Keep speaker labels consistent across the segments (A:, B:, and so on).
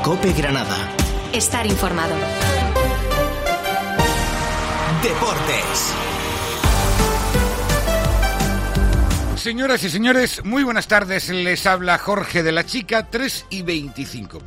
A: COPE Granada.
B: Estar informado.
A: Deportes.
C: Señoras y señores, muy buenas tardes. Les habla Jorge de la Chica, 3:25.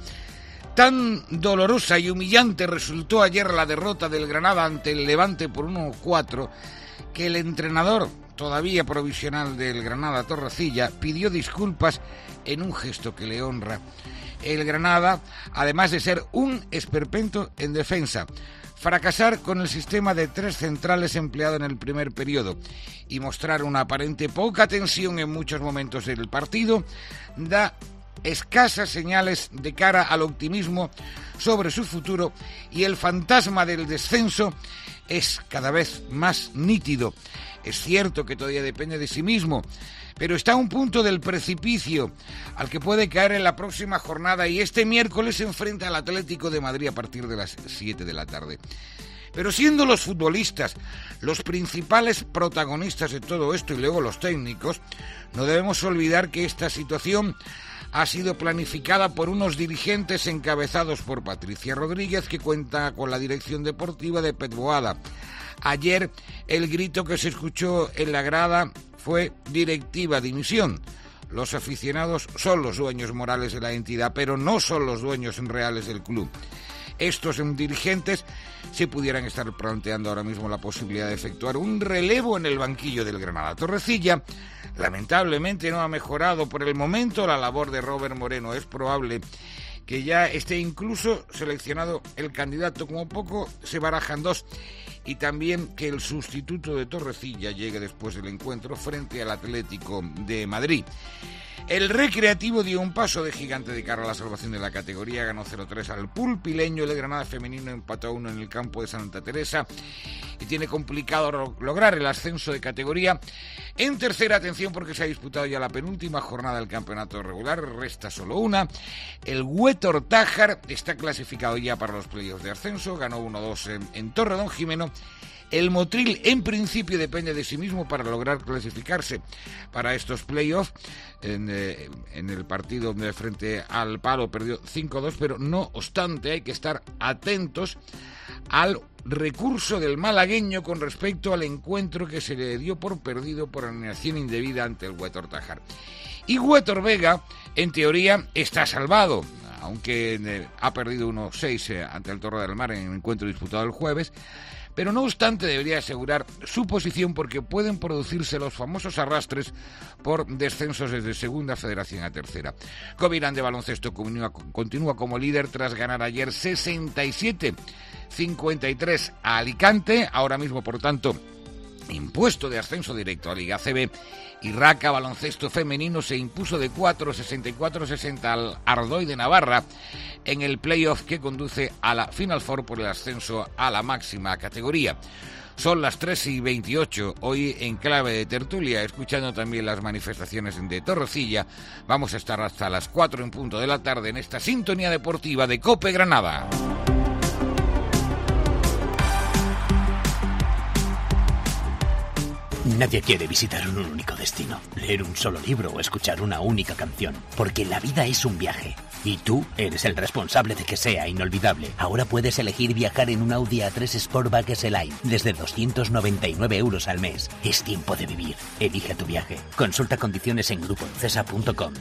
C: Tan dolorosa y humillante resultó ayer la derrota del Granada ante el Levante por 1-4 que el entrenador, todavía provisional del Granada, Torrecilla, pidió disculpas en un gesto que le honra. El Granada, además de ser un esperpento en defensa, fracasar con el sistema de 3 centrales empleado en el primer periodo y mostrar una aparente poca tensión en muchos momentos del partido, da escasas señales de cara al optimismo sobre su futuro, y el fantasma del descenso es cada vez más nítido. Es cierto que todavía depende de sí mismo, pero está a un punto del precipicio al que puede caer en la próxima jornada, y este miércoles se enfrenta al Atlético de Madrid a partir de las 7 de la tarde. Pero siendo los futbolistas los principales protagonistas de todo esto y luego los técnicos, no debemos olvidar que esta situación ha sido planificada por unos dirigentes encabezados por Patricia Rodríguez, que cuenta con la dirección deportiva de Pep Boada. Ayer el grito que se escuchó en la grada fue directiva dimisión. Los aficionados son los dueños morales de la entidad, pero no son los dueños reales del club. Estos dirigentes se pudieran estar planteando ahora mismo la posibilidad de efectuar un relevo en el banquillo del Granada. Torrecilla lamentablemente no ha mejorado por el momento la labor de Robert Moreno. Es probable que ya esté incluso seleccionado el candidato, como poco se barajan 2, y también que el sustituto de Torrecilla llegue después del encuentro frente al Atlético de Madrid. El Recreativo dio un paso de gigante de cara a la salvación de la categoría, ganó 0-3 al Pulpileño. El Granada femenino empató 1 en el campo de Santa Teresa y tiene complicado lograr el ascenso de categoría. En tercera, atención, porque se ha disputado ya la penúltima jornada del campeonato regular, resta solo una. El Huétor Tájar está clasificado ya para los playoffs de ascenso, ganó 1-2 en Torredonjimeno. El Motril en principio depende de sí mismo para lograr clasificarse para estos playoffs. En el partido de frente al Palo perdió 5-2, pero no obstante hay que estar atentos al recurso del malagueño con respecto al encuentro que se le dio por perdido por alineación indebida ante el Huétor Tájar. Y Huétor Vega, en teoría, está salvado, aunque ha perdido 1-6 ante el Torre del Mar en el encuentro disputado el jueves. Pero no obstante debería asegurar su posición, porque pueden producirse los famosos arrastres por descensos desde segunda federación a tercera. Covirán de baloncesto continúa como líder tras ganar ayer 67-53 a Alicante, ahora mismo por tanto impuesto de ascenso directo a Liga ACB. Y Raca baloncesto femenino se impuso de 64-60 al Ardoy de Navarra en el playoff que conduce a la Final Four por el ascenso a la máxima categoría. Son las 3:28, hoy en clave de tertulia, escuchando también las manifestaciones de Torrecilla. Vamos a estar hasta las 4 en punto de la tarde en esta sintonía deportiva de COPE Granada.
D: Nadie quiere visitar un único destino, leer un solo libro o escuchar una única canción, porque la vida es un viaje. Y tú eres el responsable de que sea inolvidable. Ahora puedes elegir viajar en un Audi A3 Sportback S-Line desde 299 € al mes. Es tiempo de vivir. Elige tu viaje. Consulta condiciones en grupoencesa.com.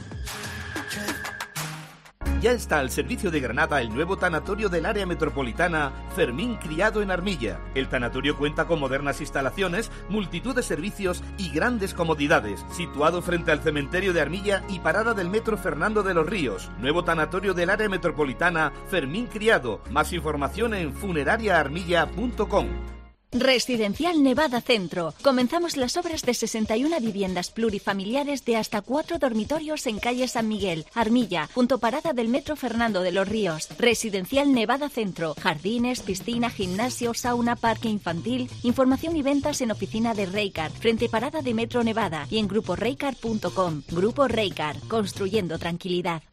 E: Ya está al servicio de Granada el nuevo tanatorio del área metropolitana Fermín Criado en Armilla. El tanatorio cuenta con modernas instalaciones, multitud de servicios y grandes comodidades. Situado frente al cementerio de Armilla y parada del metro Fernando de los Ríos. Nuevo tanatorio del área metropolitana Fermín Criado. Más información en funerariaarmilla.com.
B: Residencial Nevada Centro. Comenzamos las obras de 61 viviendas plurifamiliares de hasta 4 dormitorios en calle San Miguel, Armilla, junto parada del metro Fernando de los Ríos. Residencial Nevada Centro. Jardines, piscina, gimnasio, sauna, parque infantil. Información y ventas en oficina de Reycar, frente parada de metro Nevada, y en gruporeycar.com. Grupo Reycar, construyendo tranquilidad.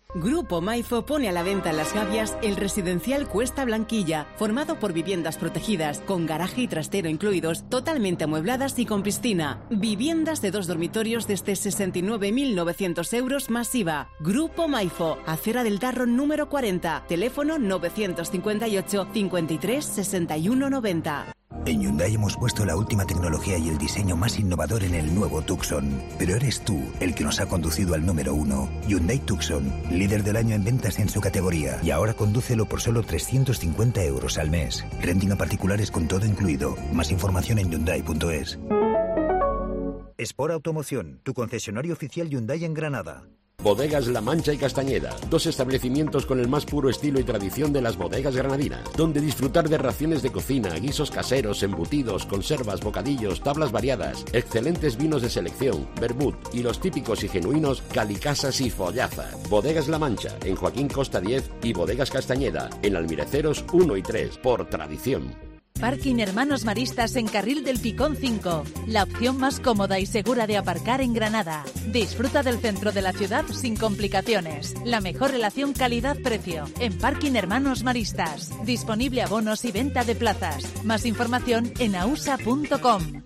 F: Grupo Maifo pone a la venta en Las Gavias el residencial Cuesta Blanquilla, formado por viviendas protegidas, con garaje y trastero incluidos, totalmente amuebladas y con piscina. Viviendas de 2 dormitorios desde 69.900 euros más IVA. Grupo Maifo, Acera del Darro número 40, teléfono 958 53 61 90.
G: En Hyundai hemos puesto la última tecnología y el diseño más innovador en el nuevo Tucson. Pero eres tú el que nos ha conducido al número 1. Hyundai Tucson, líder del año en ventas en su categoría. Y ahora condúcelo por solo 350 euros al mes. Renting a particulares con todo incluido. Más información en Hyundai.es. Sport Automoción, tu concesionario oficial Hyundai en Granada.
H: Bodegas La Mancha y Castañeda, 2 establecimientos con el más puro estilo y tradición de las bodegas granadinas, donde disfrutar de raciones de cocina, guisos caseros, embutidos, conservas, bocadillos, tablas variadas, excelentes vinos de selección, vermut y los típicos y genuinos calicasas y follaza. Bodegas La Mancha, en Joaquín Costa 10 y Bodegas Castañeda, en Almireceros 1 y 3, por tradición.
I: Parking Hermanos Maristas en Carril del Picón 5, la opción más cómoda y segura de aparcar en Granada. Disfruta del centro de la ciudad sin complicaciones. La mejor relación calidad-precio en Parking Hermanos Maristas. Disponible abonos y venta de plazas. Más información en ausa.com.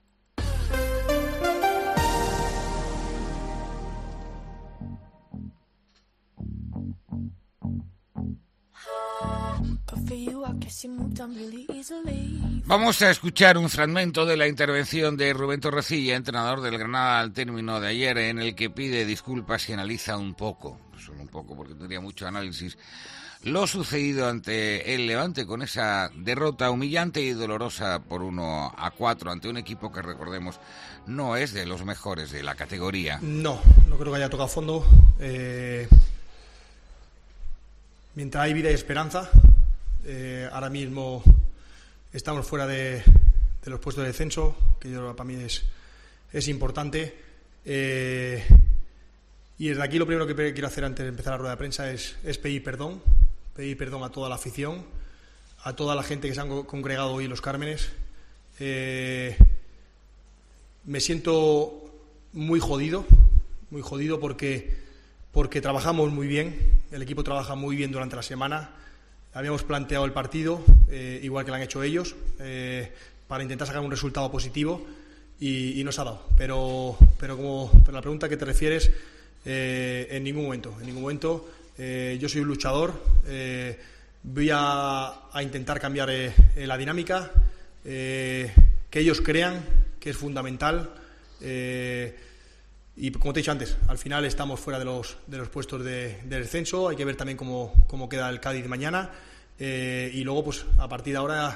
C: Vamos a escuchar un fragmento de la intervención de Rubén Torrecilla, entrenador del Granada, al término de ayer, en el que pide disculpas y analiza un poco, solo un poco porque tendría mucho análisis, lo sucedido ante el Levante con esa derrota humillante y dolorosa por 1-4 ante un equipo que, recordemos, no es de los mejores de la categoría.
J: No creo que haya tocado fondo. Mientras hay vida y esperanza, ahora mismo estamos fuera de los puestos de descenso, que yo para mí es importante, y desde aquí lo primero que quiero hacer antes de empezar la rueda de prensa es pedir perdón a toda la afición, a toda la gente que se han congregado hoy en Los Cármenes. Me siento muy jodido porque trabajamos muy bien, el equipo trabaja muy bien durante la semana. Habíamos planteado el partido, igual que lo han hecho ellos, para intentar sacar un resultado positivo y no se ha dado. Pero la pregunta que te refieres, en ningún momento. Yo soy un luchador, voy a intentar cambiar la dinámica, que ellos crean que es fundamental. Y como te he dicho antes, al final estamos fuera de los puestos de descenso. Hay que ver también cómo queda el Cádiz mañana, y luego pues a partir de ahora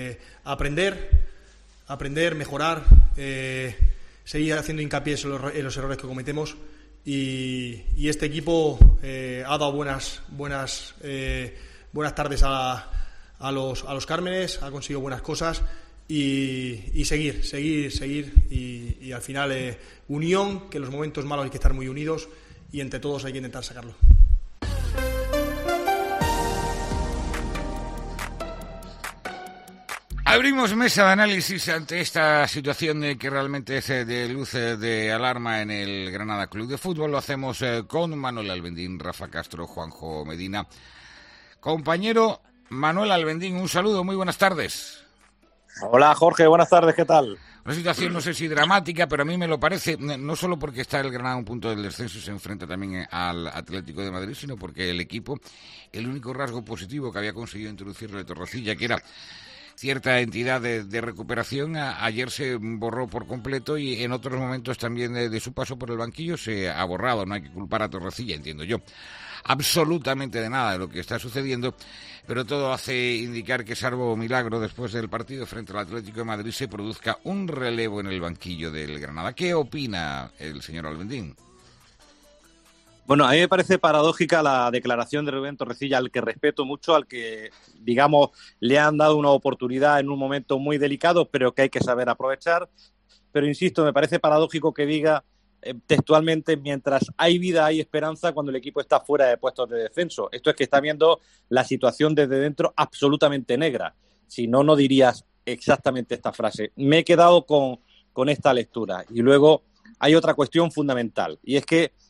J: aprender, mejorar, seguir haciendo hincapié en los errores que cometemos, y este equipo ha dado buenas tardes a los Cármenes, ha conseguido buenas cosas. Y seguir y al final unión, que en los momentos malos hay que estar muy unidos y entre todos hay que intentar sacarlo.
C: Abrimos mesa de análisis ante esta situación que realmente es de luz de alarma en el Granada Club de Fútbol. Lo hacemos con Manuel Albendín, Rafa Castro, Juanjo Medina. Compañero Manuel Albendín, un saludo, muy buenas tardes.
K: Hola Jorge, buenas tardes, ¿qué tal?
C: Una situación no sé si dramática, pero a mí me lo parece, no solo porque está el Granada a un punto del descenso y se enfrenta también al Atlético de Madrid, sino porque el equipo, el único rasgo positivo que había conseguido introducirle Torrecilla, que era cierta entidad de recuperación, ayer se borró por completo, y en otros momentos también de su paso por el banquillo se ha borrado. No hay que culpar a Torrecilla, entiendo yo, absolutamente de nada de lo que está sucediendo, pero todo hace indicar que, salvo milagro, después del partido frente al Atlético de Madrid se produzca un relevo en el banquillo del Granada. ¿Qué opina el señor Albendín?
K: Bueno, a mí me parece paradójica la declaración de Rubén Torrecilla, al que respeto mucho, al que, digamos, le han dado una oportunidad en un momento muy delicado, pero que hay que saber aprovechar. Pero insisto, me parece paradójico que diga textualmente: mientras hay vida hay esperanza, cuando el equipo está fuera de puestos de descenso. Esto es que está viendo la situación desde dentro absolutamente negra. Si no, no dirías exactamente esta frase. Me he quedado con esta lectura. Y luego hay otra cuestión fundamental, y es que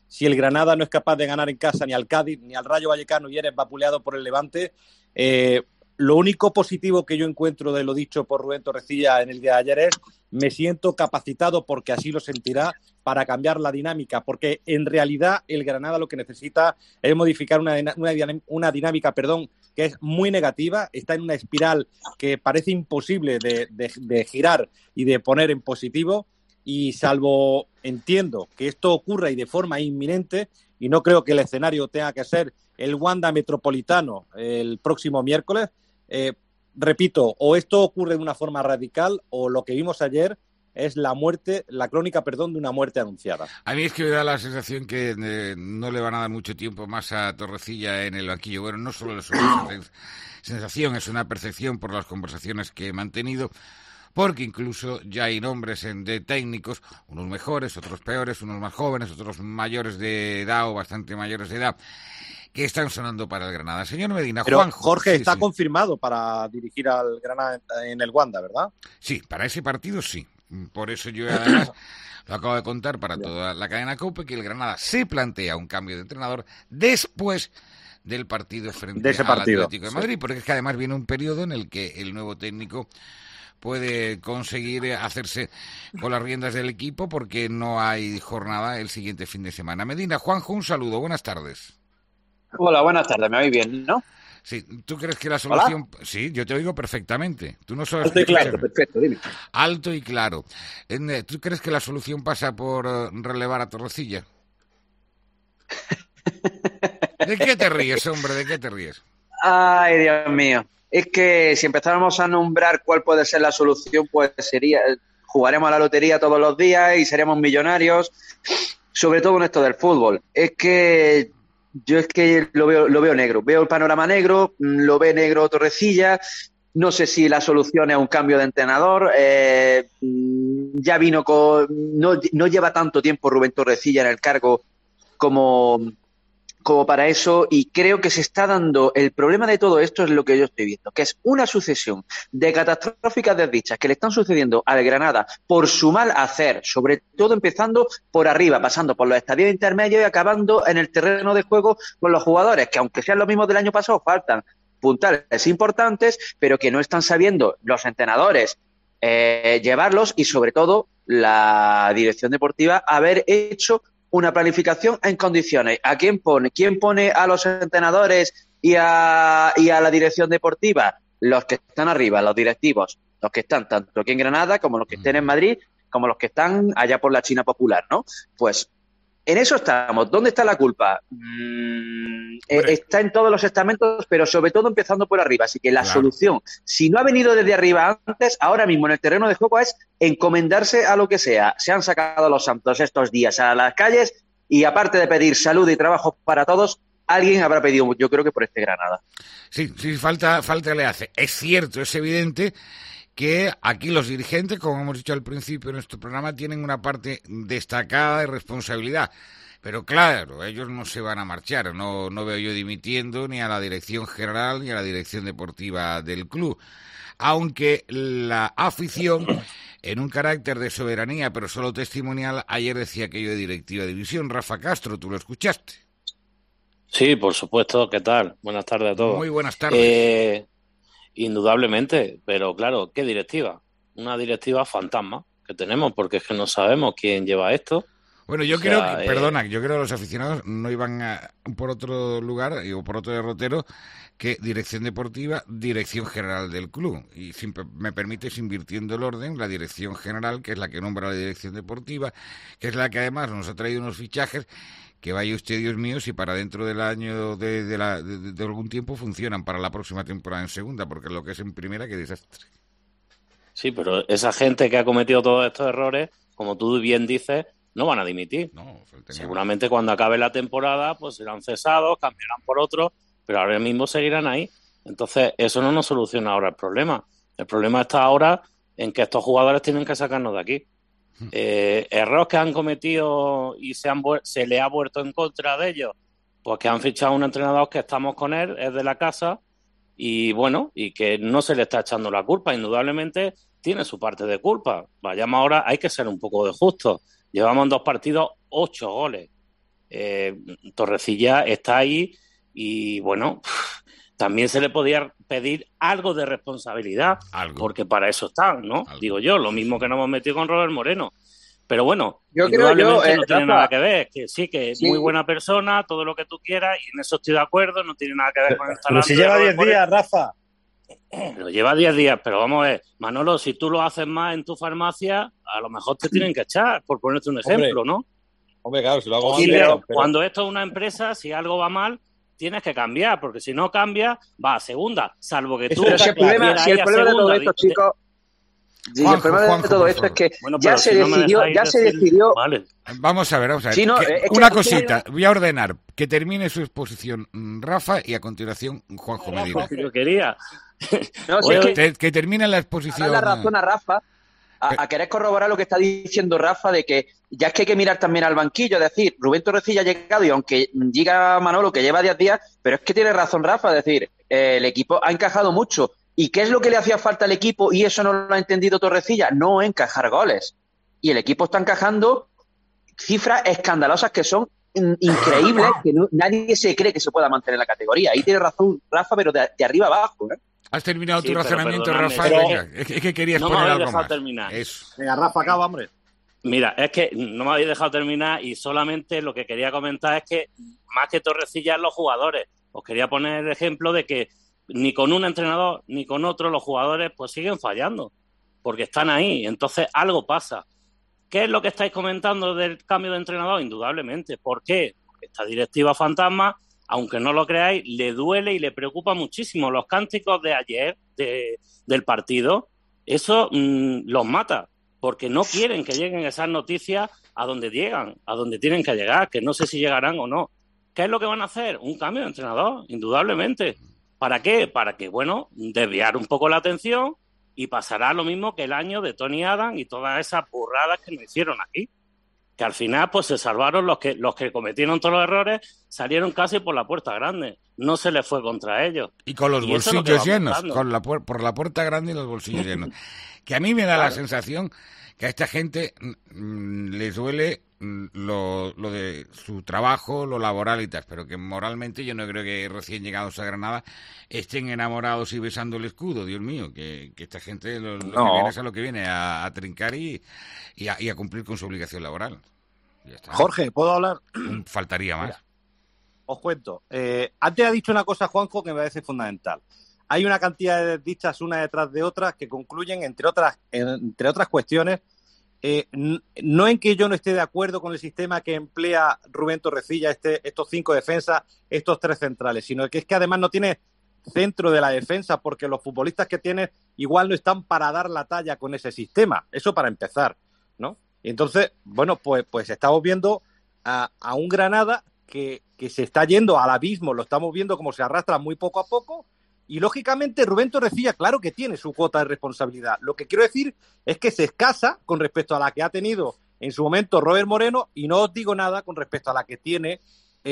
K: si el Granada no es capaz de ganar en casa ni al Cádiz, ni al Rayo Vallecano y eres vapuleado por el Levante, lo único positivo que yo encuentro de lo dicho por Rubén Torrecilla en el día de ayer es: me siento capacitado, porque así lo sentirá, para cambiar la dinámica, porque en realidad el Granada lo que necesita es modificar una dinámica, que es muy negativa, está en una espiral que parece imposible de girar y de poner en positivo, y salvo entiendo que esto ocurra y de forma inminente, y no creo que el escenario tenga que ser el Wanda Metropolitano el próximo miércoles, repito, o esto ocurre de una forma radical, o lo que vimos ayer es la crónica de una muerte anunciada.
C: A mí es que me da la sensación que no le van a dar mucho tiempo más a Torrecilla en el banquillo. Bueno, no solo es una sensación, es una percepción por las conversaciones que he mantenido, porque incluso ya hay nombres de técnicos, unos mejores, otros peores, unos más jóvenes, otros mayores de edad o bastante mayores de edad, que están sonando para el Granada. Señor Medina,
K: pero
C: Juanjo,
K: Jorge está confirmado para dirigir al Granada en el Wanda, ¿verdad?
C: Sí, para ese partido sí. Por eso yo además lo acabo de contar para toda la cadena COPE, que el Granada se plantea un cambio de entrenador después del partido frente al Atlético de Madrid, porque es que además viene un periodo en el que el nuevo técnico puede conseguir hacerse con las riendas del equipo, porque no hay jornada el siguiente fin de semana. Medina, Juanjo, un saludo, buenas tardes.
L: Hola, buenas tardes, me oís bien, ¿no?
C: Sí, ¿tú crees que la solución...?
L: ¿Hola?
C: Sí, yo te oigo perfectamente. Tú no sabes...
L: Alto y claro, perfecto, dime.
C: Alto y claro. ¿Tú crees que la solución pasa por relevar a Torrecilla? ¿De qué te ríes, hombre? ¿De qué te ríes?
L: Ay, Dios mío. Es que si empezáramos a nombrar cuál puede ser la solución, pues sería... Jugaremos a la lotería todos los días y seremos millonarios, sobre todo en esto del fútbol. Es que lo veo negro. Veo el panorama negro, lo ve negro Torrecilla. No sé si la solución es un cambio de entrenador. Ya vino no lleva tanto tiempo Rubén Torrecilla en el cargo como para eso, y creo que se está dando... El problema de todo esto es lo que yo estoy viendo, que es una sucesión de catastróficas desdichas que le están sucediendo al Granada por su mal hacer, sobre todo empezando por arriba, pasando por los estadios intermedios y acabando en el terreno de juego con los jugadores, que aunque sean los mismos del año pasado, faltan puntales importantes, pero que no están sabiendo los entrenadores llevarlos, y sobre todo la dirección deportiva haber hecho una planificación en condiciones. ¿A quién pone? ¿Quién pone a los entrenadores y a la dirección deportiva? Los que están arriba, los directivos, los que están tanto aquí en Granada como los que estén en Madrid, como los que están allá por la China popular, ¿no? Pues en eso estamos. ¿Dónde está la culpa? Está en todos los estamentos, pero sobre todo empezando por arriba. Así que la solución, si no ha venido desde arriba antes, ahora mismo en el terreno de juego es encomendarse a lo que sea. Se han sacado los santos estos días a las calles, y aparte de pedir salud y trabajo para todos, alguien habrá pedido, yo creo que por este Granada.
C: Sí, falta le hace. Es cierto, es evidente que aquí los dirigentes, como hemos dicho al principio de nuestro programa, tienen una parte destacada de responsabilidad. Pero claro, ellos no se van a marchar. No veo yo dimitiendo ni a la dirección general ni a la dirección deportiva del club. Aunque la afición, en un carácter de soberanía, pero solo testimonial, ayer decía aquello de directiva de división. Rafa Castro, ¿tú lo escuchaste?
M: Sí, por supuesto. ¿Qué tal? Buenas tardes a todos.
C: Muy buenas tardes.
M: Indudablemente, pero claro, ¿qué directiva? Una directiva fantasma que tenemos, porque es que no sabemos quién lleva esto.
C: Bueno, yo creo que los aficionados no iban por otro lugar o por otro derrotero que dirección deportiva, dirección general del club. Y si me permites, invirtiendo el orden, la dirección general, que es la que nombra la dirección deportiva, que es la que además nos ha traído unos fichajes que, vaya usted, Dios mío, si para dentro del año de algún tiempo funcionan para la próxima temporada en segunda, porque lo que es en primera, qué desastre.
M: Sí, pero esa gente que ha cometido todos estos errores, como tú bien dices, no van a dimitir.
C: No,
M: seguramente cuando acabe la temporada pues serán cesados, cambiarán por otros, pero ahora mismo seguirán ahí. Entonces eso no nos soluciona ahora el problema. El problema está ahora en que estos jugadores tienen que sacarnos de aquí. Errores que han cometido y se le ha vuelto en contra de ellos, pues que han fichado un entrenador que estamos con él, es de la casa, y bueno, y que no se le está echando la culpa. Indudablemente tiene su parte de culpa. Vayamos ahora, hay que ser un poco de justos. Llevamos en 2 partidos 8 goles. Torrecilla está ahí y, bueno, también se le podía pedir algo de responsabilidad, porque para eso están, ¿no? Digo yo, lo mismo que nos hemos metido con Robert Moreno. Pero bueno, indudablemente no tiene nada que ver, que sí, que es muy buena persona, todo lo que tú quieras, y en eso estoy de acuerdo, no tiene nada que ver con el talante.
K: Pero si lleva 10 días, Rafa.
M: Pero lleva 10 días, pero vamos a ver, Manolo, si tú lo haces más en tu farmacia, a lo mejor te tienen que echar, por ponerte un ejemplo, ¿no?
K: Hombre, claro, si lo hago
M: Sí,
K: mal,
M: pero
K: pero
M: cuando esto es una empresa, si algo va mal, tienes que cambiar, porque si no cambias, va a segunda, salvo que tú...
L: Pero si el problema de todo esto, chicos...
C: Juanjo,
L: el problema de todo esto es que ya se decidió...
C: Vale. Vamos a ver.
L: Sí, no,
C: una cosita, voy a ordenar que termine su exposición Rafa y a continuación Juanjo Medina.
M: Yo quería.
L: No,
C: que termine la exposición.
L: La razón a Rafa, a querer corroborar lo que está diciendo Rafa, de que ya es que hay que mirar también al banquillo, es decir, Rubén Torrecilla ha llegado y aunque diga Manolo que lleva 10 días, pero es que tiene razón Rafa, es decir, el equipo ha encajado mucho. ¿Y qué es lo que le hacía falta al equipo? Y eso no lo ha entendido Torrecilla, no encajar goles. Y el equipo está encajando cifras escandalosas que son increíbles, que nadie se cree que se pueda mantener en la categoría. Ahí tiene razón Rafa, pero de arriba abajo, ¿eh?
C: Has terminado tu razonamiento, Rafa. Es que querías
M: poner algo más. Terminar.
C: Eso.
K: Venga, Rafa, acaba, hombre.
M: Mira, es que no me habéis dejado terminar y solamente lo que quería comentar es que más que Torrecilla los jugadores. Os quería poner el ejemplo de que ni con un entrenador ni con otro los jugadores pues siguen fallando, porque están ahí, entonces algo pasa. ¿Qué es lo que estáis comentando del cambio de entrenador? Indudablemente. ¿Por qué? Porque esta directiva fantasma, aunque no lo creáis, le duele y le preocupa muchísimo. Los cánticos de ayer del partido, eso los mata, porque no quieren que lleguen esas noticias a donde llegan, a donde tienen que llegar, que no sé si llegarán o no. ¿Qué es lo que van a hacer? Un cambio de entrenador, indudablemente. ¿Para qué? Para que, bueno, desviar un poco la atención y pasará lo mismo que el año de Tony Adams y todas esas burradas que nos hicieron aquí. Que al final, pues se salvaron los que cometieron todos los errores, salieron casi por la puerta grande. No se les fue contra ellos.
C: Y con los bolsillos llenos, por la puerta grande y los bolsillos llenos. Que a mí me da la sensación que a esta gente les duele lo de su trabajo, lo laboral y tal, pero que moralmente yo no creo que recién llegados a Granada estén enamorados y besando el escudo. Dios mío, que esta gente lo que viene es a lo que viene, a trincar y a cumplir con su obligación laboral. Ya está.
K: Jorge, ¿puedo hablar?
C: Faltaría más.
K: Mira, os cuento. Antes ha dicho una cosa, Juanjo, que me parece fundamental. Hay una cantidad de dichas una detrás de otras que concluyen, entre otras cuestiones, no en que yo no esté de acuerdo con el sistema que emplea Rubén Torrecilla, estos 5 defensas, estos 3 centrales, sino que es que además no tiene centro de la defensa, porque los futbolistas que tiene igual no están para dar la talla con ese sistema. Eso para empezar, ¿no? Y entonces, bueno, pues estamos viendo a un Granada que se está yendo al abismo, lo estamos viendo como se arrastra muy poco a poco. Y, lógicamente, Rubén Torrecilla, claro que tiene su cuota de responsabilidad. Lo que quiero decir es que se escasa con respecto a la que ha tenido en su momento Robert Moreno, y no os digo nada con respecto a la que tiene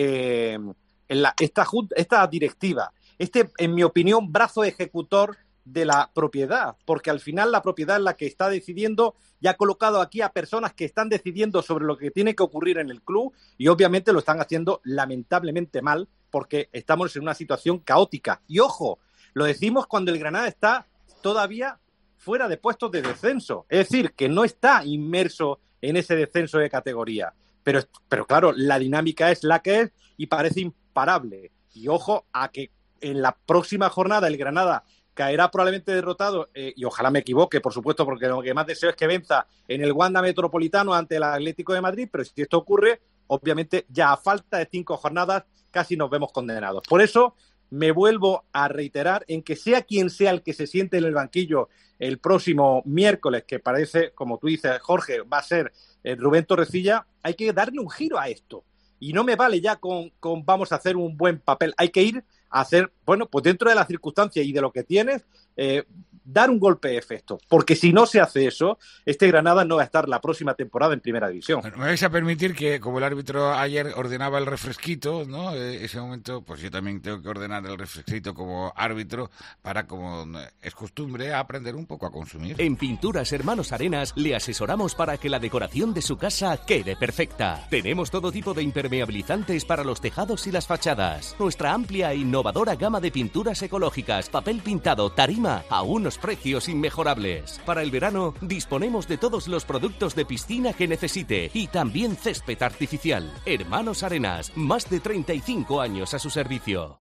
K: esta directiva. En mi opinión, brazo ejecutor de la propiedad, porque al final la propiedad es la que está decidiendo y ha colocado aquí a personas que están decidiendo sobre lo que tiene que ocurrir en el club, y obviamente lo están haciendo lamentablemente mal, porque estamos en una situación caótica. Y ojo, lo decimos cuando el Granada está todavía fuera de puestos de descenso. Es decir, que no está inmerso en ese descenso de categoría. Pero claro, la dinámica es la que es y parece imparable. Y ojo a que en la próxima jornada el Granada caerá probablemente derrotado, y ojalá me equivoque, por supuesto, porque lo que más deseo es que venza en el Wanda Metropolitano ante el Atlético de Madrid, pero si esto ocurre, obviamente ya a falta de 5 jornadas casi nos vemos condenados. Por eso me vuelvo a reiterar en que sea quien sea el que se siente en el banquillo el próximo miércoles, que parece, como tú dices, Jorge, va a ser Rubén Torrecilla, hay que darle un giro a esto. Y no me vale ya con vamos a hacer un buen papel. Hay que ir a hacer, bueno, pues dentro de las circunstancias y de lo que tienes, dar un golpe de efecto, porque si no se hace eso, este Granada no va a estar la próxima temporada en Primera División.
C: Bueno, me vais a permitir que, como el árbitro ayer ordenaba el refresquito, ¿no? Ese momento, pues yo también tengo que ordenar el refresquito como árbitro para, como es costumbre, aprender un poco a consumir.
N: En Pinturas Hermanos Arenas le asesoramos para que la decoración de su casa quede perfecta. Tenemos todo tipo de impermeabilizantes para los tejados y las fachadas. Nuestra amplia e innovadora gama de pinturas ecológicas, papel pintado, tarima, a unos precios inmejorables. Para el verano disponemos de todos los productos de piscina que necesite y también césped artificial. Hermanos Arenas, más de 35 años a su servicio.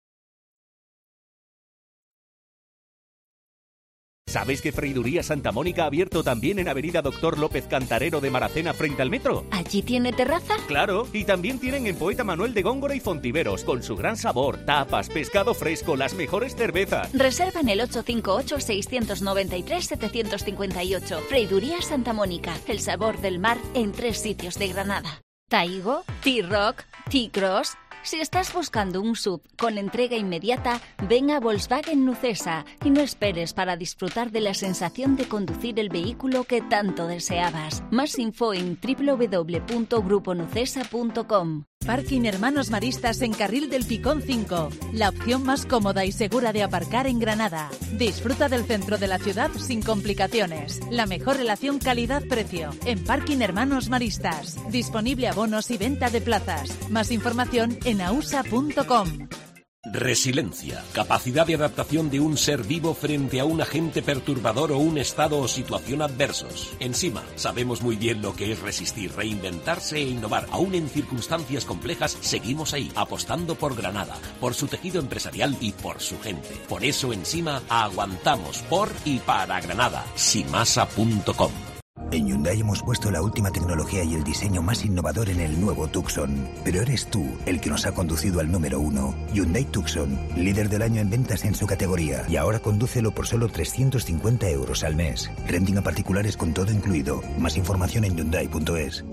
N: ¿Sabéis que Freiduría Santa Mónica ha abierto también en Avenida Doctor López Cantarero de Maracena frente al metro?
B: ¿Allí tiene terraza?
N: Claro, y también tienen en Poeta Manuel de Góngora y Fontiveros, con su gran sabor, tapas, pescado fresco, las mejores cervezas.
B: Reserva en el 858-693-758. Freiduría Santa Mónica, el sabor del mar en 3 sitios de Granada. Taigo, T-Rock, T-Cross. Si estás buscando un SUV con entrega inmediata, ven a Volkswagen Nucesa y no esperes para disfrutar de la sensación de conducir el vehículo que tanto deseabas. Más info en www.gruponucesa.com.
I: Parking Hermanos Maristas en Carril del Picón 5, la opción más cómoda y segura de aparcar en Granada. Disfruta del centro de la ciudad sin complicaciones. La mejor relación calidad-precio en Parking Hermanos Maristas. Disponible abonos y venta de plazas. Más información en ausa.com.
O: Resiliencia, capacidad de adaptación de un ser vivo frente a un agente perturbador o un estado o situación adversos. En Sima, sabemos muy bien lo que es resistir, reinventarse e innovar. Aún en circunstancias complejas, seguimos ahí, apostando por Granada, por su tejido empresarial y por su gente. Por eso en Sima, aguantamos por y para Granada. Simasa.com.
G: En Hyundai hemos puesto la última tecnología y el diseño más innovador en el nuevo Tucson. Pero eres tú el que nos ha conducido al número 1. Hyundai Tucson, líder del año en ventas en su categoría. Y ahora condúcelo por solo 350 euros al mes. Renting a particulares con todo incluido. Más información en Hyundai.es.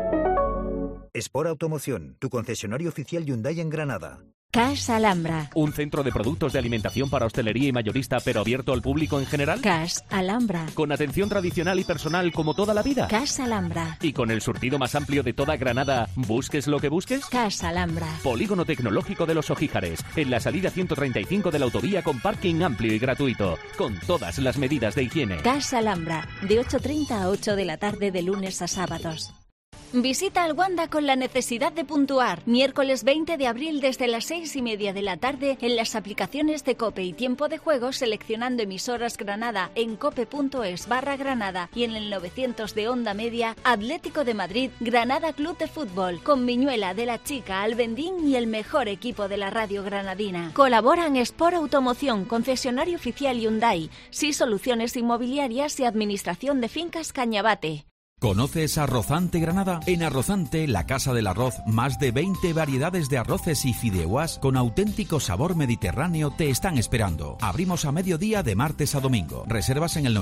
G: Sport Automoción, tu concesionario oficial Hyundai en Granada.
B: Cash Alhambra.
N: ¿Un centro de productos de alimentación para hostelería y mayorista pero abierto al público en general?
B: Cash Alhambra.
N: ¿Con atención tradicional y personal como toda la vida?
B: Cash Alhambra.
N: ¿Y con el surtido más amplio de toda Granada, busques lo que busques?
B: Cash Alhambra.
N: Polígono Tecnológico de Los Ojíjares, en la salida 135 de la autovía con parking amplio y gratuito, con todas las medidas de higiene.
B: Cash Alhambra, de 8:30 a 8 de la tarde de lunes a sábados. Visita al Wanda con la necesidad de puntuar. Miércoles 20 de abril desde las 6:30 de la tarde en las aplicaciones de COPE y Tiempo de Juego seleccionando emisoras Granada en cope.es/Granada y en el 900 de Onda Media Atlético de Madrid Granada Club de Fútbol con Miñuela de la Chica Albendín y el mejor equipo de la radio granadina. Colaboran Sport Automoción, concesionario oficial Hyundai, SI Soluciones Inmobiliarias y Administración de Fincas Cañabate.
P: ¿Conoces Arrozante Granada? En Arrozante, la casa del arroz, más de 20 variedades de arroces y fideuás con auténtico sabor mediterráneo te están esperando. Abrimos a mediodía de martes a domingo. Reservas en el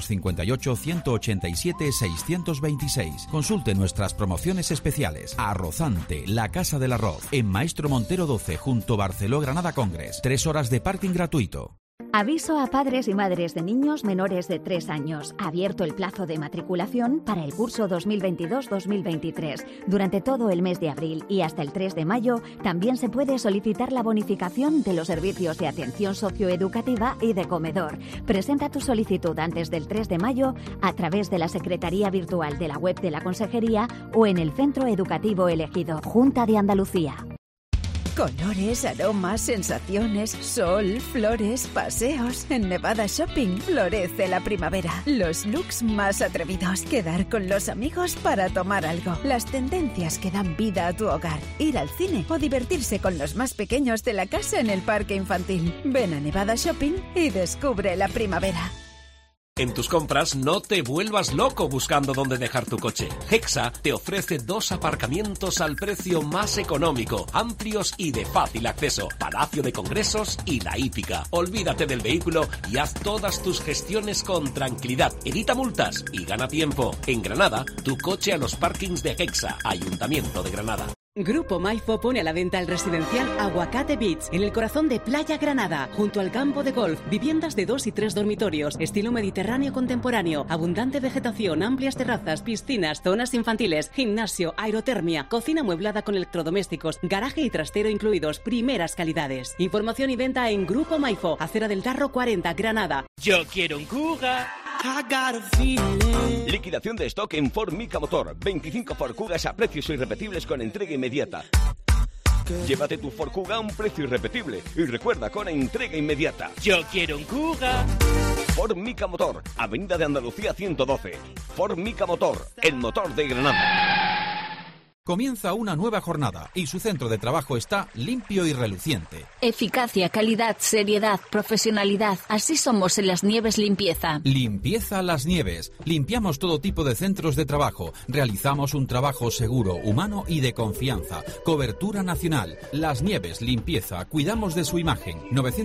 P: 958-187-626. Consulte nuestras promociones especiales. Arrozante, la casa del arroz, en Maestro Montero 12, junto Barceló Granada Congress. 3 horas de parking gratuito.
Q: Aviso a padres y madres de niños menores de 3 años. Abierto el plazo de matriculación para el curso 2022-2023. Durante todo el mes de abril y hasta el 3 de mayo también se puede solicitar la bonificación de los servicios de atención socioeducativa y de comedor. Presenta tu solicitud antes del 3 de mayo a través de la Secretaría Virtual de la web de la Consejería o en el centro educativo elegido. Junta de Andalucía.
R: Colores, aromas, sensaciones, sol, flores, paseos. En Nevada Shopping florece la primavera. Los looks más atrevidos. Quedar con los amigos para tomar algo. Las tendencias que dan vida a tu hogar. Ir al cine o divertirse con los más pequeños de la casa en el parque infantil. Ven a Nevada Shopping y descubre la primavera.
O: En tus compras no te vuelvas loco buscando dónde dejar tu coche. Hexa te ofrece 2 aparcamientos al precio más económico, amplios y de fácil acceso. Palacio de Congresos y La Hípica. Olvídate del vehículo y haz todas tus gestiones con tranquilidad. Evita multas y gana tiempo. En Granada, tu coche a los parkings de Hexa, Ayuntamiento de Granada.
F: Grupo Maifo pone a la venta el residencial Aguacate Beach, en el corazón de Playa Granada, junto al campo de golf, viviendas de 2 y 3 dormitorios, estilo mediterráneo contemporáneo, abundante vegetación, amplias terrazas, piscinas, zonas infantiles, gimnasio, aerotermia, cocina amueblada con electrodomésticos, garaje y trastero incluidos, primeras calidades. Información y venta en Grupo Maifo, Acera del Tarro 40, Granada.
S: Yo quiero un Kuga.
T: Liquidación de stock en Ford Mica Motor. 25 Ford Kugas a precios irrepetibles con entrega inmediata. Llévate tu Ford Kuga a un precio irrepetible. Y recuerda, con entrega inmediata.
S: Yo quiero un Kuga.
T: Ford Mica Motor, Avenida de Andalucía 112. Ford Mica Motor, el motor de Granada.
P: Comienza una nueva jornada y su centro de trabajo está limpio y reluciente.
B: Eficacia, calidad, seriedad, profesionalidad. Así somos en Las Nieves Limpieza.
P: Limpieza Las Nieves. Limpiamos todo tipo de centros de trabajo. Realizamos un trabajo seguro, humano y de confianza. Cobertura nacional. Las Nieves Limpieza. Cuidamos de su imagen.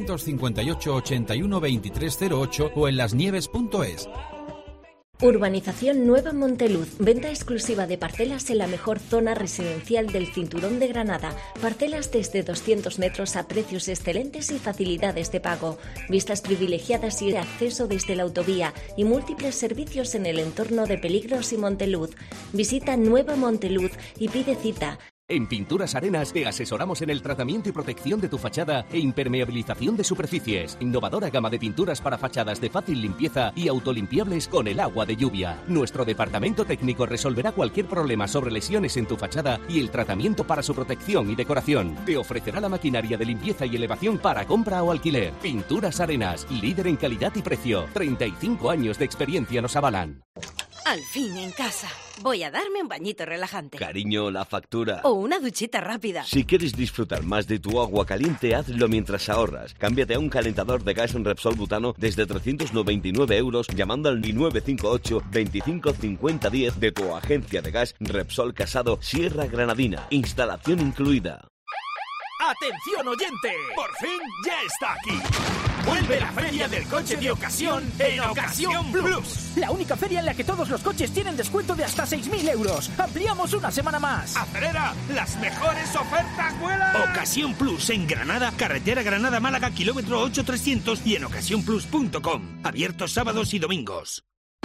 P: 958 81 2308 o en lasnieves.es.
B: Urbanización Nueva Monteluz. Venta exclusiva de parcelas en la mejor zona residencial del Cinturón de Granada. Parcelas desde 200 metros a precios excelentes y facilidades de pago. Vistas privilegiadas y acceso desde la autovía y múltiples servicios en el entorno de Peligros y Monteluz. Visita Nueva Monteluz y pide cita.
N: En Pinturas Arenas te asesoramos en el tratamiento y protección de tu fachada e impermeabilización de superficies. Innovadora gama de pinturas para fachadas de fácil limpieza y autolimpiables con el agua de lluvia. Nuestro departamento técnico resolverá cualquier problema sobre lesiones en tu fachada y el tratamiento para su protección y decoración. Te ofrecerá la maquinaria de limpieza y elevación para compra o alquiler. Pinturas Arenas, líder en calidad y precio. 35 años de experiencia nos avalan.
U: Al fin en casa. Voy a darme un bañito relajante.
T: Cariño, la factura.
U: O una duchita rápida.
T: Si quieres disfrutar más de tu agua caliente, hazlo mientras ahorras. Cámbiate a un calentador de gas en Repsol Butano desde 399 € llamando al 958 25 50 10 de tu agencia de gas Repsol Casado Sierra Granadina. Instalación incluida.
S: ¡Atención oyente! ¡Por fin ya está aquí! ¡Vuelve la feria del coche de ocasión en Ocasión Plus!
V: La única feria en la que todos los coches tienen descuento de hasta 6.000 €. ¡Ampliamos una semana más!
S: ¡Acelera! ¡Las mejores ofertas vuelan! Ocasión Plus en Granada, carretera Granada-Málaga, kilómetro 8300 y en ocasiónplus.com. Abiertos sábados y domingos.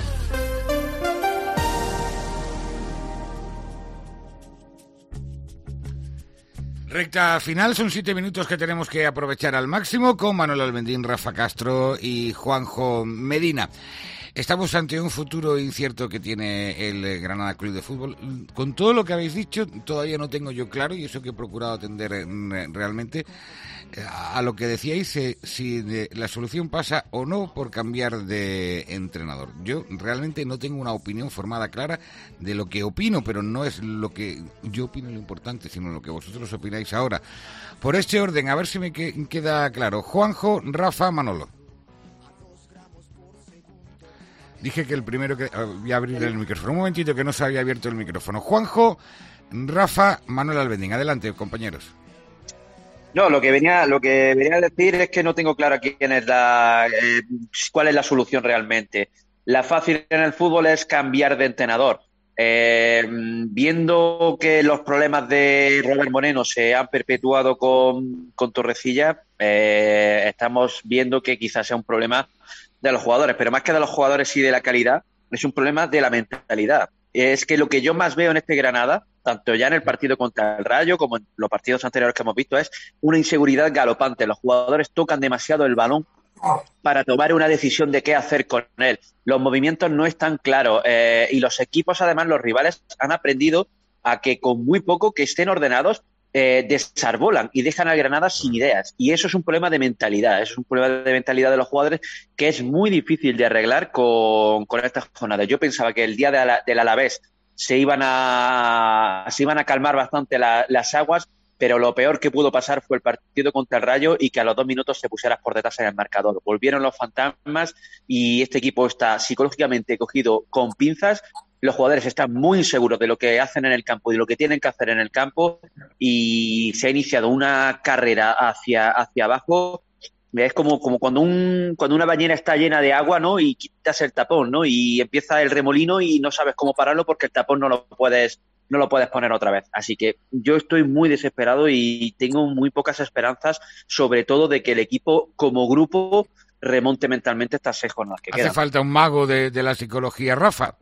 C: Recta final, son 7 minutos que tenemos que aprovechar al máximo con Manuel Albendín, Rafa Castro y Juanjo Medina. Estamos ante un futuro incierto que tiene el Granada Club de Fútbol. Con todo lo que habéis dicho, todavía no tengo yo claro, y eso que he procurado atender realmente, a lo que decíais, si la solución pasa o no por cambiar de entrenador. Yo realmente no tengo una opinión formada clara de lo que opino, pero no es lo que yo opino lo importante, sino lo que vosotros opináis ahora. Por este orden, a ver si me queda claro. Juanjo, Rafa, Manolo. Dije que el primero que... voy a abrir el micrófono. Un momentito que no se había abierto el micrófono. Juanjo, Rafa, Manuel Albendín. Adelante, compañeros.
L: No, lo que venía a decir es que no tengo claro quién es cuál es la solución realmente. La fácil en el fútbol es cambiar de entrenador. Viendo que los problemas de Robert Moreno se han perpetuado con Torrecilla, estamos viendo que quizás sea un problema de los jugadores, pero más que de los jugadores y de la calidad, es un problema de la mentalidad. Es que lo que yo más veo en este Granada, tanto ya en el partido contra el Rayo como en los partidos anteriores que hemos visto, es una inseguridad galopante. Los jugadores tocan demasiado el balón para tomar una decisión de qué hacer con él. Los movimientos no están claros y los equipos, además, los rivales, han aprendido a que con muy poco que estén ordenados, desarbolan y dejan al Granada sin ideas. Y eso es un problema de mentalidad. Eso es un problema de mentalidad de los jugadores que es muy difícil de arreglar con estas jornadas. Yo pensaba que el día del Alavés se iban a calmar bastante las aguas, pero lo peor que pudo pasar fue el partido contra el Rayo y que a los 2 minutos se pusieras por detrás en el marcador. Volvieron los fantasmas y este equipo está psicológicamente cogido con pinzas. Los jugadores están muy inseguros de lo que hacen en el campo y de lo que tienen que hacer en el campo, y se ha iniciado una carrera hacia abajo. Es como cuando una bañera está llena de agua, ¿no? Y quitas el tapón, ¿no? Y empieza el remolino y no sabes cómo pararlo porque el tapón no lo puedes no lo puedes poner otra vez. Así que yo estoy muy desesperado y tengo muy pocas esperanzas, sobre todo de que el equipo como grupo remonte mentalmente estas 6 jornadas que quedan.
C: Hace falta un mago de la psicología, Rafa.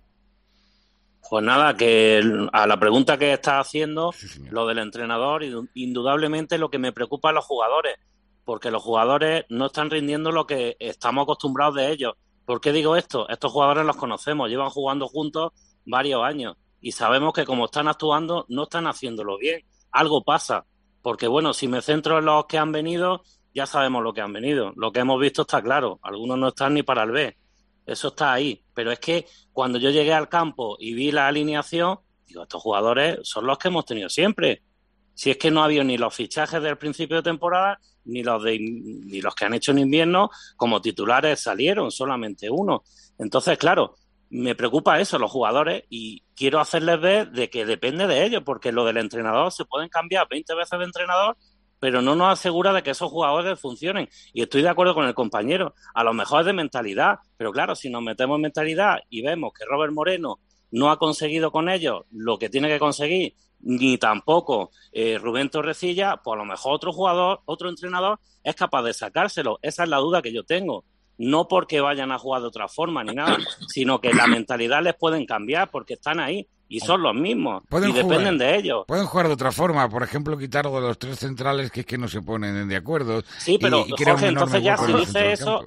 M: Pues nada, que a la pregunta que estás haciendo, lo del entrenador, indudablemente lo que me preocupa a los jugadores, porque los jugadores no están rindiendo lo que estamos acostumbrados de ellos. ¿Por qué digo esto? Estos jugadores los conocemos, llevan jugando juntos varios años y sabemos que como están actuando no están haciéndolo bien. Algo pasa, porque bueno, si me centro en los que han venido, ya sabemos lo que han venido. Lo que hemos visto está claro, algunos no están ni para el B. Eso está ahí, pero es que cuando yo llegué al campo y vi la alineación, digo, estos jugadores son los que hemos tenido siempre. Si es que no ha habido ni los fichajes del principio de temporada, ni los que han hecho en invierno como titulares salieron, solamente uno. Entonces, claro, me preocupa eso, los jugadores, y quiero hacerles ver de que depende de ellos, porque lo del entrenador se pueden cambiar 20 veces de entrenador, pero no nos asegura de que esos jugadores funcionen. Y estoy de acuerdo con el compañero, a lo mejor es de mentalidad, pero claro, si nos metemos en mentalidad y vemos que Robert Moreno no ha conseguido con ellos lo que tiene que conseguir, ni tampoco Rubén Torrecilla, pues a lo mejor otro jugador, otro entrenador es capaz de sacárselo. Esa es la duda que yo tengo. No porque vayan a jugar de otra forma ni nada, sino que la mentalidad les pueden cambiar porque están ahí. Y son los mismos, y dependen de ellos.
C: Pueden jugar de otra forma, por ejemplo, quitar de los 3 centrales que es que no se ponen de acuerdo.
M: Sí, pero Jorge, entonces ya si dice eso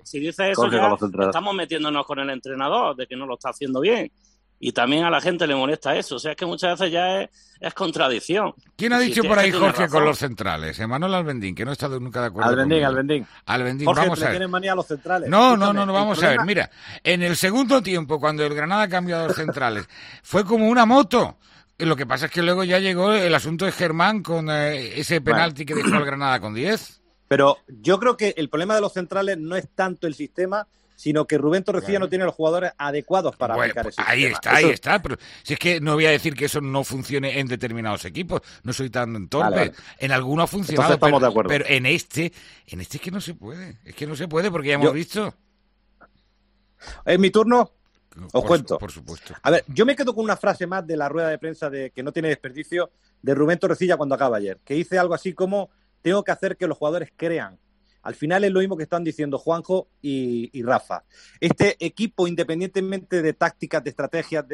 M: ya estamos metiéndonos con el entrenador, de que no lo está haciendo bien. Y también a la gente le molesta eso. O sea, es que muchas veces ya es contradicción.
C: ¿Quién ha dicho por ahí, Jorge, con los centrales? Emanuel Albendín, que no he estado nunca de acuerdo
K: Albendín.
C: Jorge,
K: vamos a ver. ¿Tienen manía a los centrales?
C: No, vamos a ver. Mira, en el segundo tiempo, cuando el Granada cambió a los centrales, fue como una moto. Lo que pasa es que luego ya llegó el asunto de Germán con ese penalti que dejó al Granada con 10.
K: Pero yo creo que el problema de los centrales no es tanto el sistema, sino que Rubén Torrecilla no tiene los jugadores adecuados para aplicar ese sistema.
C: Ahí está, pero si es que no voy a decir que eso no funcione en determinados equipos, no soy tan torpe. Vale. En alguno ha funcionado, pero en este es que no se puede, porque ya hemos visto.
K: ¿Es mi turno? Os cuento.
C: Por supuesto.
K: A ver, yo me quedo con una frase más de la rueda de prensa de que no tiene desperdicio de Rubén Torrecilla cuando acaba ayer, que dice algo así como: tengo que hacer que los jugadores crean. Al final es lo mismo que están diciendo Juanjo y Rafa. Este equipo, independientemente de tácticas, de estrategias,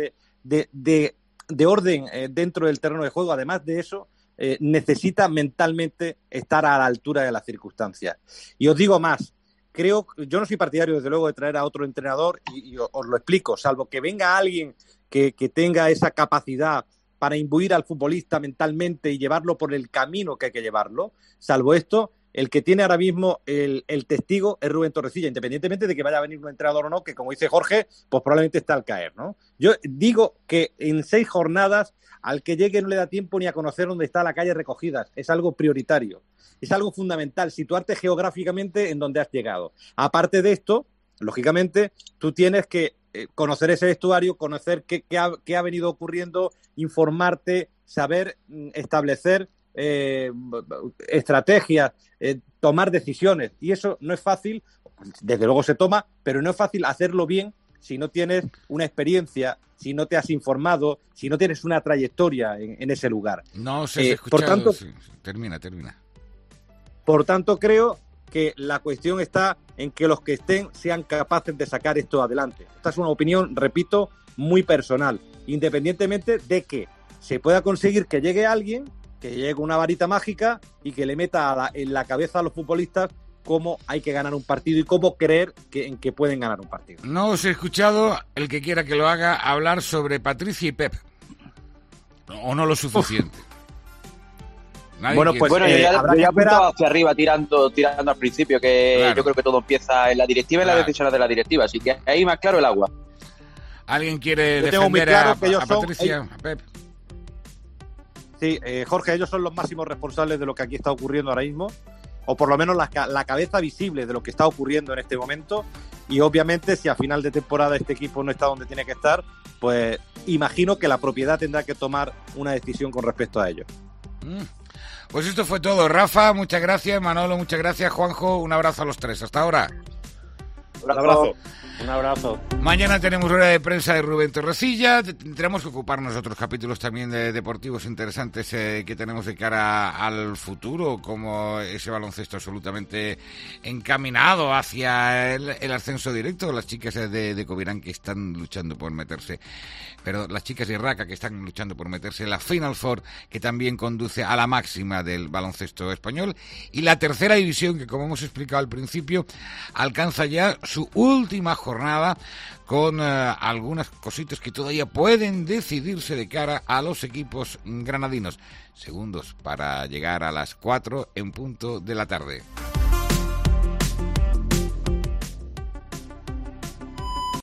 K: de orden dentro del terreno de juego, además de eso, necesita mentalmente estar a la altura de las circunstancias. Y os digo más, yo no soy partidario, desde luego, de traer a otro entrenador, y os lo explico, salvo que venga alguien que tenga esa capacidad para imbuir al futbolista mentalmente y llevarlo por el camino que hay que llevarlo. Salvo esto, el que tiene ahora mismo el testigo es Rubén Torrecilla, independientemente de que vaya a venir un entrenador o no, que como dice Jorge, pues probablemente está al caer, ¿no? Yo digo que en 6 jornadas al que llegue no le da tiempo ni a conocer dónde está la calle Recogidas. Es algo prioritario, es algo fundamental, situarte geográficamente en donde has llegado. Aparte de esto, lógicamente, tú tienes que conocer ese vestuario, conocer qué ha venido ocurriendo, informarte, saber establecer estrategias, tomar decisiones. Y eso no es fácil, desde luego se toma, pero no es fácil hacerlo bien si no tienes una experiencia, si no te has informado, si no tienes una trayectoria en ese lugar.
C: No se ha escuchado.
K: Por tanto,
C: sí. Termina.
K: Por tanto, creo que la cuestión está en que los que estén sean capaces de sacar esto adelante. Esta es una opinión, repito, muy personal, independientemente de que se pueda conseguir que llegue alguien, que llegue una varita mágica y que le meta en la cabeza a los futbolistas cómo hay que ganar un partido y cómo creer en que pueden ganar un partido.
C: No os he escuchado, el que quiera que lo haga, hablar sobre Patricia y Pep. O no lo suficiente.
L: Bueno, pues yo ya apuntaba hacia arriba tirando al principio, que claro. Yo creo que todo empieza en la directiva y en las decisiones de la directiva, así que ahí más claro el agua.
C: ¿Alguien quiere defender a Patricia, a Pep?
K: Sí, Jorge, ellos son los máximos responsables de lo que aquí está ocurriendo ahora mismo, o por lo menos la cabeza visible de lo que está ocurriendo en este momento, y obviamente si a final de temporada este equipo no está donde tiene que estar, pues imagino que la propiedad tendrá que tomar una decisión con respecto a ello.
C: Pues esto fue todo. Rafa, muchas gracias. Manolo, muchas gracias. Juanjo, un abrazo a los tres. Hasta ahora.
K: Un abrazo.
M: Un abrazo.
C: Mañana tenemos rueda de prensa de Rubén Torrecilla. Tendremos que ocuparnos de otros capítulos también de deportivos interesantes que tenemos de cara al futuro, como ese baloncesto absolutamente encaminado hacia el ascenso directo. Las chicas de Covirán que están luchando por meterse, pero las chicas de Raca que están luchando por meterse en la Final Four, que también conduce a la máxima del baloncesto español. Y la tercera división, que como hemos explicado al principio, alcanza ya su última jornada con algunas cositas que todavía pueden decidirse de cara a los equipos granadinos. Segundos para llegar a las 4 en punto de la tarde.